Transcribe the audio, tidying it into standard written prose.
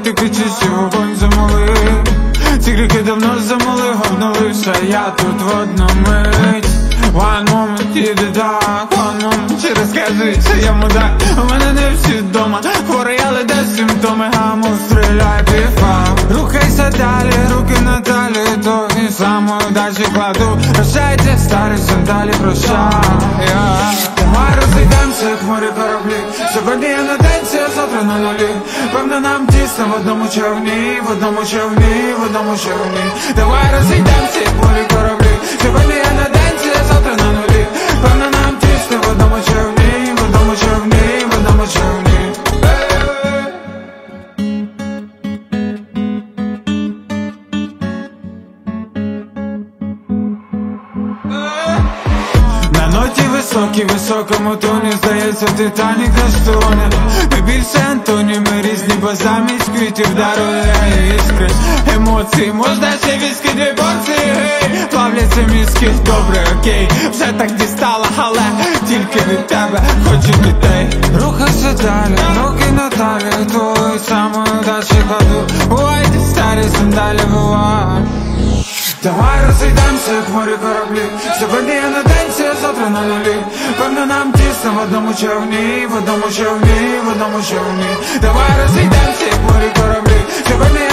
ти кричиш, і вогонь замолив. Ці крики давно замолив, обновився я тут в одну мить. One moment, їде так, one moment, чи розказується я мудак. У мене не всі вдома, хворий, але десь симптоми. Гаму, стріляй, піфам. Рухайся далі, руки на талію, то і самою далі кладу. Прощайте, старі сандалі, прощай. Давай розійдемося, як морі кораблі. Сьогодні я на денці, а завтра на нулі. Певно нам тісно в одному човні, в одному човні, в одному човні. Давай розійдемося, як морі кораблі. Сьогодні я на денці, а завтра на нулі. Певно нам тісно в одному човні, в одному човні, в одному човні. На ноті високій, високому тоні, здається, Титанік заштоне. Ми більше Антоні, ми різні, бо замість квітів дарує іскри. Емоції, можна ще віскі, дві порції, гей. Плавляться мізки, добре, окей. Вже так дістала, але тільки від тебе хочу дітей. Рухайся далі, руки на талію, твою самою далі кладу. Бувайте старі сандалі, бувай. Давай розійдемося, як морі кораблі. Сьогодні я на денці, а завтра на нулі. Певно нам тісно в одному човні, в одному човні, в одному човні. Давай розійдемося, як морі кораблі. Сьогодні